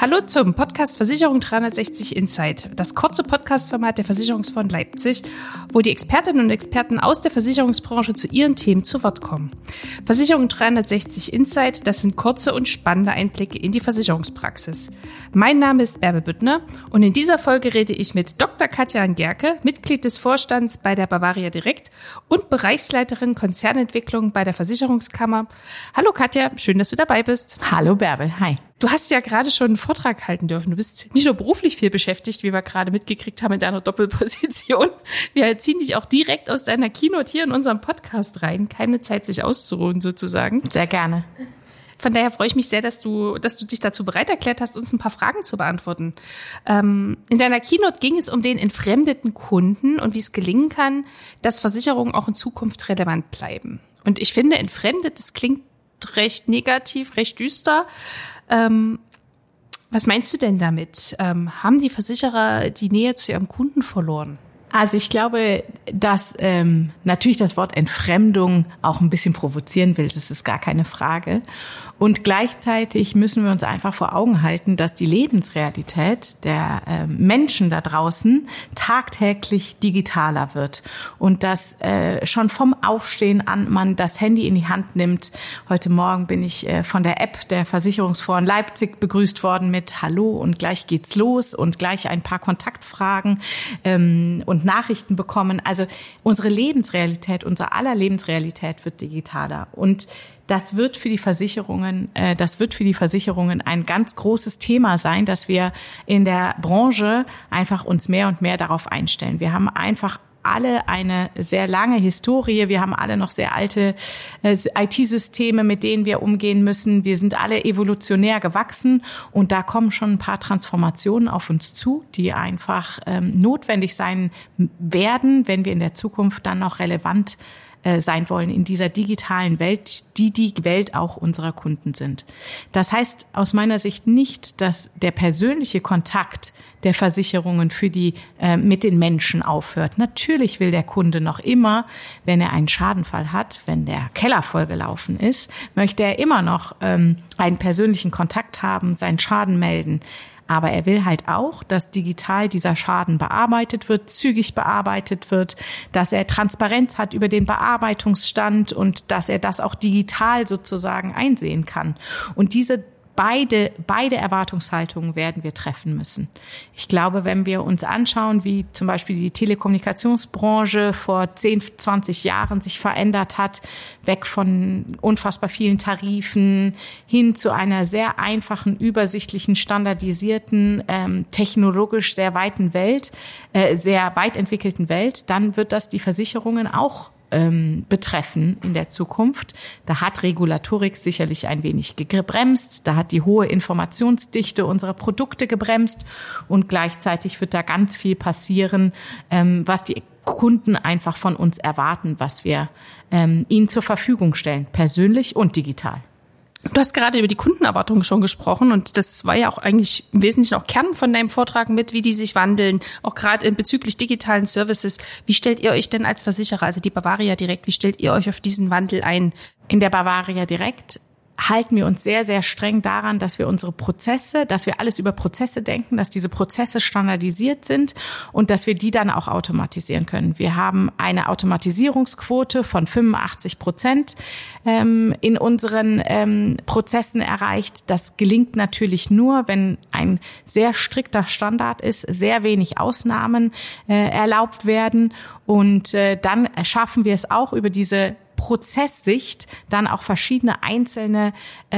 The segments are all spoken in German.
Hallo zum Podcast Versicherung 360 Insight, das kurze Podcast-Format der Versicherungsfonds Leipzig, wo die Expertinnen und Experten aus der Versicherungsbranche zu ihren Themen zu Wort kommen. Versicherung 360 Insight, das sind kurze und spannende Einblicke in die Versicherungspraxis. Mein Name ist Bärbel Büttner und in dieser Folge rede ich mit Dr. Katja Gerke, Mitglied des Vorstands bei der Bavaria Direkt und Bereichsleiterin Konzernentwicklung bei der Versicherungskammer. Hallo Katja, schön, dass du dabei bist. Hallo Bärbel, hi. Du hast ja gerade schon einen Vortrag halten dürfen. Du bist nicht nur beruflich viel beschäftigt, wie wir gerade mitgekriegt haben in deiner Doppelposition. Wir ziehen dich auch direkt aus deiner Keynote hier in unserem Podcast rein. Keine Zeit, sich auszuruhen sozusagen. Sehr gerne. Von daher freue ich mich sehr, dass du dich dazu bereit erklärt hast, uns ein paar Fragen zu beantworten. In deiner Keynote ging es um den entfremdeten Kunden und wie es gelingen kann, dass Versicherungen auch in Zukunft relevant bleiben. Und ich finde, entfremdet, das klingt recht negativ, recht düster. Was meinst du denn damit? Haben die Versicherer die Nähe zu ihrem Kunden verloren? Also ich glaube, dass natürlich das Wort Entfremdung auch ein bisschen provozieren will, das ist gar keine Frage. Und gleichzeitig müssen wir uns einfach vor Augen halten, dass die Lebensrealität der Menschen da draußen tagtäglich digitaler wird und dass schon vom Aufstehen an man das Handy in die Hand nimmt. Heute Morgen bin ich von der App der Versicherungsfonds Leipzig begrüßt worden mit Hallo und gleich geht's los und gleich ein paar Kontaktfragen und Nachrichten bekommen. Also unsere Lebensrealität, unser aller Lebensrealität wird digitaler und das wird für die Versicherungen ein ganz großes Thema sein, dass wir in der Branche einfach uns mehr und mehr darauf einstellen. Wir haben einfach alle eine sehr lange Historie. Wir haben alle noch sehr alte IT-Systeme, mit denen wir umgehen müssen. Wir sind alle evolutionär gewachsen und da kommen schon ein paar Transformationen auf uns zu, die einfach notwendig sein werden, wenn wir in der Zukunft dann noch relevant sein wollen in dieser digitalen Welt, die Welt auch unserer Kunden sind. Das heißt aus meiner Sicht nicht, dass der persönliche Kontakt der Versicherungen mit den Menschen aufhört. Natürlich will der Kunde noch immer, wenn er einen Schadenfall hat, wenn der Keller vollgelaufen ist, möchte er immer noch einen persönlichen Kontakt haben, seinen Schaden melden. Aber er will halt auch, dass digital dieser Schaden bearbeitet wird, zügig bearbeitet wird, dass er Transparenz hat über den Bearbeitungsstand und dass er das auch digital sozusagen einsehen kann. Und diese beide Erwartungshaltungen werden wir treffen müssen. Ich glaube, wenn wir uns anschauen, wie zum Beispiel die Telekommunikationsbranche vor 10, 20 Jahren sich verändert hat, weg von unfassbar vielen Tarifen hin zu einer sehr einfachen, übersichtlichen, standardisierten, technologisch sehr weiten Welt, sehr weit entwickelten Welt, dann wird das die Versicherungen auch betreffen in der Zukunft. Da hat Regulatorik sicherlich ein wenig gebremst, da hat die hohe Informationsdichte unserer Produkte gebremst und gleichzeitig wird da ganz viel passieren, was die Kunden einfach von uns erwarten, was wir ihnen zur Verfügung stellen, persönlich und digital. Du hast gerade über die Kundenerwartungen schon gesprochen und das war ja auch eigentlich im Wesentlichen auch Kern von deinem Vortrag mit, wie die sich wandeln, auch gerade bezüglich digitalen Services. Wie stellt ihr euch denn als Versicherer, also die Bavaria Direkt, wie stellt ihr euch auf diesen Wandel ein? In der Bavaria Direkt halten wir uns sehr, sehr streng daran, dass wir dass wir alles über Prozesse denken, dass diese Prozesse standardisiert sind und dass wir die dann auch automatisieren können. Wir haben eine Automatisierungsquote von 85% in unseren Prozessen erreicht. Das gelingt natürlich nur, wenn ein sehr strikter Standard ist, sehr wenig Ausnahmen erlaubt werden und dann schaffen wir es auch über diese Prozesssicht dann auch verschiedene einzelne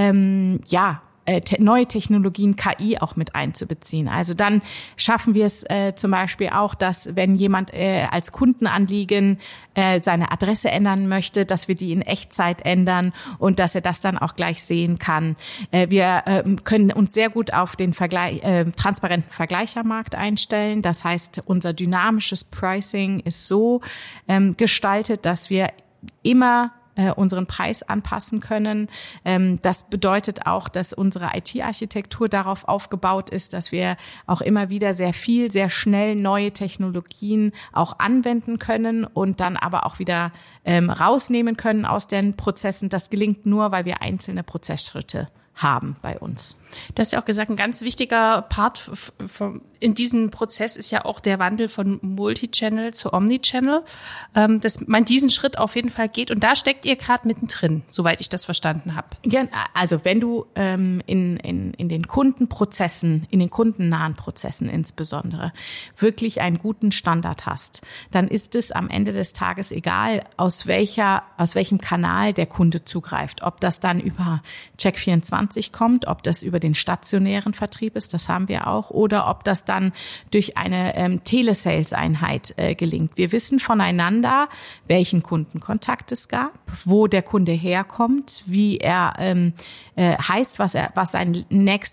neue Technologien, KI auch mit einzubeziehen. Also dann schaffen wir es zum Beispiel auch, dass wenn jemand als Kundenanliegen seine Adresse ändern möchte, dass wir die in Echtzeit ändern und dass er das dann auch gleich sehen kann. Wir können uns sehr gut auf den transparenten Vergleichermarkt einstellen. Das heißt, unser dynamisches Pricing ist so gestaltet, dass wir immer unseren Preis anpassen können. Das bedeutet auch, dass unsere IT-Architektur darauf aufgebaut ist, dass wir auch immer wieder sehr schnell neue Technologien auch anwenden können und dann aber auch wieder rausnehmen können aus den Prozessen. Das gelingt nur, weil wir einzelne Prozessschritte haben bei uns. Du hast ja auch gesagt, ein ganz wichtiger Part in diesem Prozess ist ja auch der Wandel von Multichannel zu Omnichannel, dass man diesen Schritt auf jeden Fall geht. Und da steckt ihr gerade mittendrin, soweit ich das verstanden habe. Ja, also wenn du in den Kundenprozessen, in den kundennahen Prozessen insbesondere, wirklich einen guten Standard hast, dann ist es am Ende des Tages egal, aus welchem Kanal der Kunde zugreift. Ob das dann über Check24 kommt, ob das über den stationären Vertrieb ist, das haben wir auch, oder ob das dann durch eine Telesales-Einheit gelingt. Wir wissen voneinander, welchen Kundenkontakt es gab, wo der Kunde herkommt, wie er heißt, was seine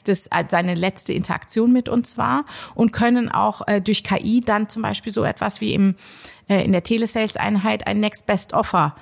letzte Interaktion mit uns war, und können auch durch KI dann zum Beispiel so etwas wie in der Telesales-Einheit ein Next Best Offer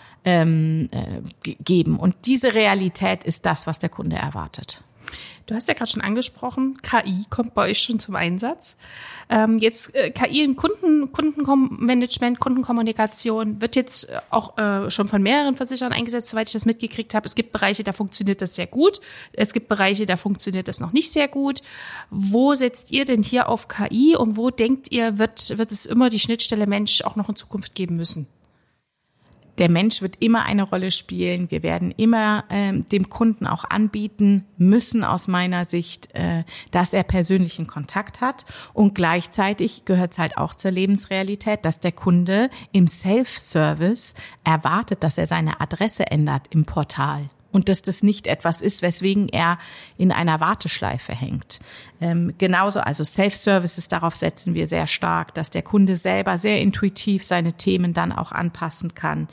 geben. Und diese Realität ist das, was der Kunde erwartet. Du hast ja gerade schon angesprochen, KI kommt bei euch schon zum Einsatz. Jetzt KI im Kundenmanagement, Kundenkommunikation wird jetzt auch schon von mehreren Versicherern eingesetzt, soweit ich das mitgekriegt habe. Es gibt Bereiche, da funktioniert das sehr gut. Es gibt Bereiche, da funktioniert das noch nicht sehr gut. Wo setzt ihr denn hier auf KI und wo denkt ihr, wird es immer die Schnittstelle Mensch auch noch in Zukunft geben müssen? Der Mensch wird immer eine Rolle spielen. Wir werden immer dem Kunden auch anbieten müssen, aus meiner Sicht, dass er persönlichen Kontakt hat. Und gleichzeitig gehört es halt auch zur Lebensrealität, dass der Kunde im Self-Service erwartet, dass er seine Adresse ändert im Portal. Und dass das nicht etwas ist, weswegen er in einer Warteschleife hängt. Genauso, also Self-Services, darauf setzen wir sehr stark, dass der Kunde selber sehr intuitiv seine Themen dann auch anpassen kann.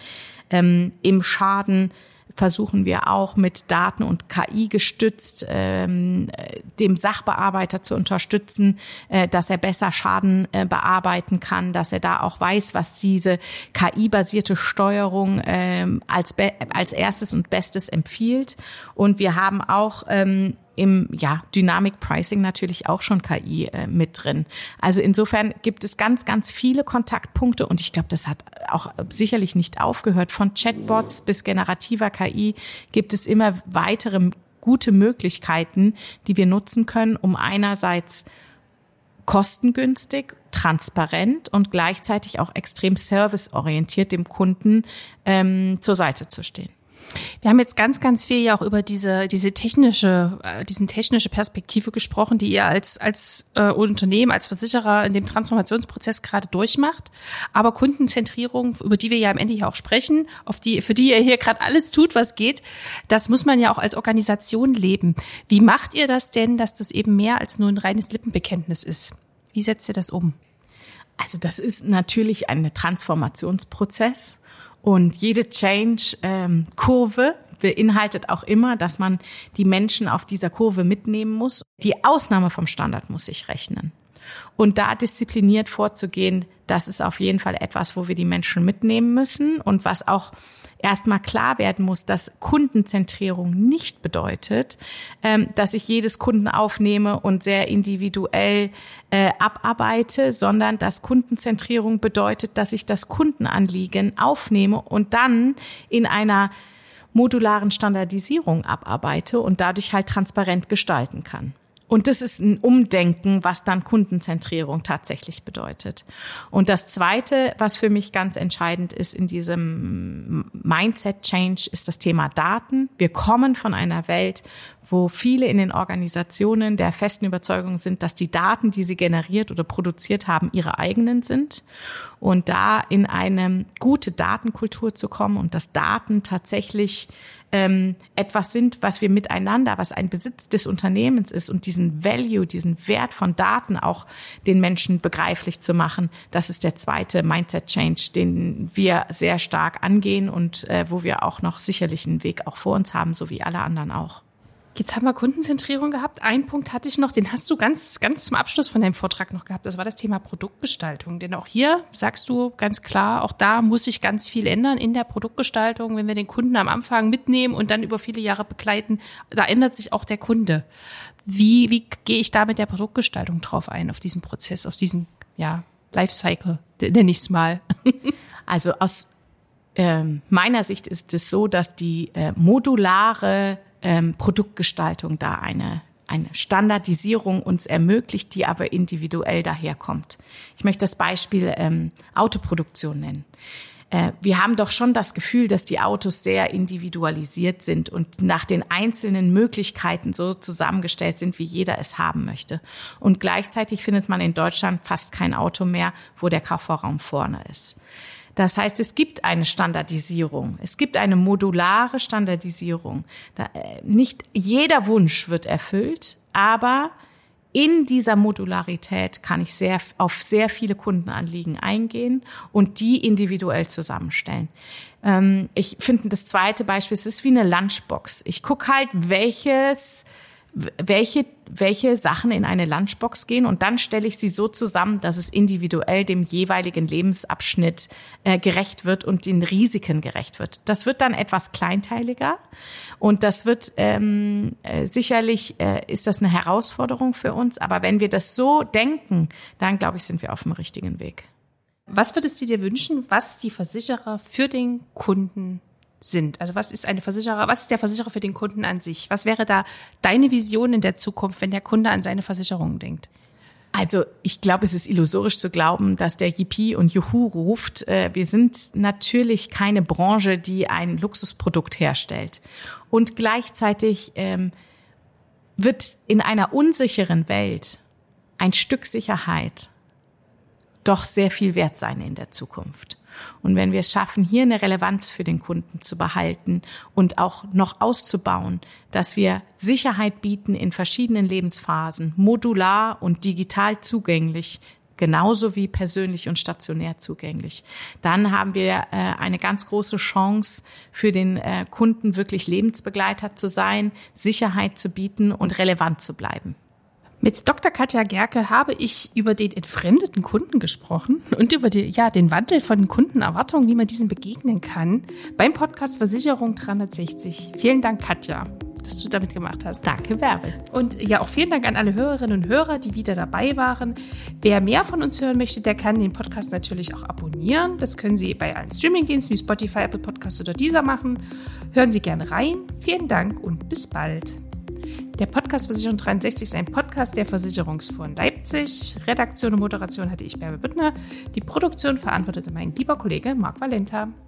Im Schaden versuchen wir auch mit Daten und KI gestützt, dem Sachbearbeiter zu unterstützen, dass er besser Schaden bearbeiten kann, dass er da auch weiß, was diese KI-basierte Steuerung als erstes und Bestes empfiehlt. Und wir haben auch im Dynamic Pricing natürlich auch schon KI mit drin. Also insofern gibt es ganz, ganz viele Kontaktpunkte, und ich glaube, das hat auch sicherlich nicht aufgehört. Von Chatbots bis generativer KI gibt es immer weitere gute Möglichkeiten, die wir nutzen können, um einerseits kostengünstig, transparent und gleichzeitig auch extrem serviceorientiert dem Kunden zur Seite zu stehen. Wir haben jetzt ganz, ganz viel ja auch über diese technische Perspektive gesprochen, die ihr als Unternehmen, als Versicherer in dem Transformationsprozess gerade durchmacht. Aber Kundenzentrierung, über die wir ja am Ende hier auch sprechen, für die ihr hier gerade alles tut, was geht, das muss man ja auch als Organisation leben. Wie macht ihr das denn, dass das eben mehr als nur ein reines Lippenbekenntnis ist? Wie setzt ihr das um? Also das ist natürlich ein Transformationsprozess. Und jede Change-Kurve beinhaltet auch immer, dass man die Menschen auf dieser Kurve mitnehmen muss. Die Ausnahme vom Standard muss sich rechnen. Und da diszipliniert vorzugehen, das ist auf jeden Fall etwas, wo wir die Menschen mitnehmen müssen und was auch erstmal klar werden muss, dass Kundenzentrierung nicht bedeutet, dass ich jedes Kunden aufnehme und sehr individuell abarbeite, sondern dass Kundenzentrierung bedeutet, dass ich das Kundenanliegen aufnehme und dann in einer modularen Standardisierung abarbeite und dadurch halt transparent gestalten kann. Und das ist ein Umdenken, was dann Kundenzentrierung tatsächlich bedeutet. Und das Zweite, was für mich ganz entscheidend ist in diesem Mindset-Change, ist das Thema Daten. Wir kommen von einer Welt, wo viele in den Organisationen der festen Überzeugung sind, dass die Daten, die sie generiert oder produziert haben, ihre eigenen sind. Und da in eine gute Datenkultur zu kommen und dass Daten tatsächlich etwas sind, was wir miteinander, was ein Besitz des Unternehmens ist, und diesen Value, diesen Wert von Daten auch den Menschen begreiflich zu machen, das ist der zweite Mindset-Change, den wir sehr stark angehen und wo wir auch noch sicherlich einen Weg auch vor uns haben, so wie alle anderen auch. Jetzt haben wir Kundenzentrierung gehabt. Einen Punkt hatte ich noch, den hast du ganz, ganz zum Abschluss von deinem Vortrag noch gehabt. Das war das Thema Produktgestaltung. Denn auch hier sagst du ganz klar, auch da muss sich ganz viel ändern in der Produktgestaltung. Wenn wir den Kunden am Anfang mitnehmen und dann über viele Jahre begleiten, da ändert sich auch der Kunde. Wie gehe ich da mit der Produktgestaltung drauf ein, auf diesen Prozess, auf diesen, Lifecycle, nenne ich es mal? Also aus meiner Sicht ist es so, dass die modulare Produktgestaltung da eine Standardisierung uns ermöglicht, die aber individuell daherkommt. Ich möchte das Beispiel Autoproduktion nennen. Wir haben doch schon das Gefühl, dass die Autos sehr individualisiert sind und nach den einzelnen Möglichkeiten so zusammengestellt sind, wie jeder es haben möchte. Und gleichzeitig findet man in Deutschland fast kein Auto mehr, wo der Kofferraum vorne ist. Das heißt, es gibt eine Standardisierung, es gibt eine modulare Standardisierung. Nicht jeder Wunsch wird erfüllt, aber in dieser Modularität kann ich auf sehr viele Kundenanliegen eingehen und die individuell zusammenstellen. Ich finde, das zweite Beispiel, es ist wie eine Lunchbox. Ich gucke halt, welche Sachen in eine Lunchbox gehen und dann stelle ich sie so zusammen, dass es individuell dem jeweiligen Lebensabschnitt gerecht wird und den Risiken gerecht wird. Das wird dann etwas kleinteiliger und das wird sicherlich ist das eine Herausforderung für uns, aber wenn wir das so denken, dann glaube ich, sind wir auf dem richtigen Weg. Was würdest du dir wünschen, was die Versicherer für den Kunden sind? Also was ist der Versicherer für den Kunden an sich? Was wäre da deine Vision in der Zukunft, wenn der Kunde an seine Versicherung denkt? Also ich glaube, es ist illusorisch zu glauben, dass der Yippie und Juhu ruft. Wir sind natürlich keine Branche, die ein Luxusprodukt herstellt. Und gleichzeitig wird in einer unsicheren Welt ein Stück Sicherheit doch sehr viel wert sein in der Zukunft. Und wenn wir es schaffen, hier eine Relevanz für den Kunden zu behalten und auch noch auszubauen, dass wir Sicherheit bieten in verschiedenen Lebensphasen, modular und digital zugänglich, genauso wie persönlich und stationär zugänglich, dann haben wir eine ganz große Chance für den Kunden, wirklich Lebensbegleiter zu sein, Sicherheit zu bieten und relevant zu bleiben. Mit Dr. Katja Gerke habe ich über den entfremdeten Kunden gesprochen und über den Wandel von Kundenerwartungen, wie man diesen begegnen kann, beim Podcast Versicherung 360. Vielen Dank, Katja, dass du damit gemacht hast. Danke, Bärbel. Und ja, auch vielen Dank an alle Hörerinnen und Hörer, die wieder dabei waren. Wer mehr von uns hören möchte, der kann den Podcast natürlich auch abonnieren. Das können Sie bei allen Streamingdiensten wie Spotify, Apple Podcast oder Deezer machen. Hören Sie gerne rein. Vielen Dank und bis bald. Der Podcast Versicherung 63 ist ein Podcast der Versicherungsfonds Leipzig. Redaktion und Moderation hatte ich, Bärbel Büttner. Die Produktion verantwortete mein lieber Kollege Marc Valenta.